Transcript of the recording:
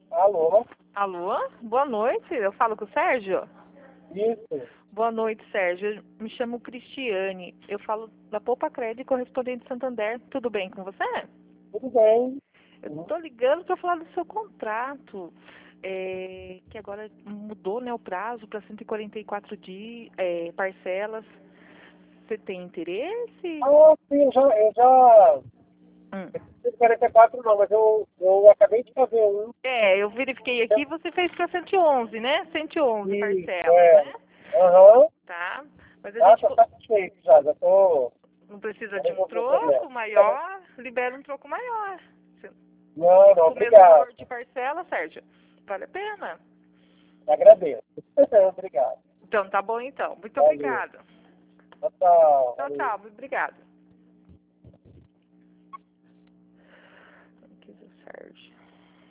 Alô? Alô? Boa noite. Eu falo com o Sérgio? Isso. Boa noite, Sérgio. Eu me chamo Cristiane. Eu falo da Poupa Crédito, correspondente de Santander. Tudo bem com você? Tudo bem? Eu tô ligando para falar do seu contrato. Que agora mudou, né, o prazo para 144 dias, parcelas. Você tem interesse? Sim, eu já 144 não, mas eu acabei de fazer um. Eu verifiquei aqui, você fez para 111, né? 111 E, parcelas, né? aham, Tá? Mas a tá, gente tá satisfeito já, já tô, não precisa já de um resolvi o problema. troco maior, libera um troco maior. Não, não, Com o mesmo obrigado. valor de parcela, Sérgio, vale a pena. Agradeço. Obrigado. Então, tá bom então. Muito Valeu. obrigada. Tchau, tchau. Tchau, Valeu. tchau. Muito obrigada. Aqui do Sérgio.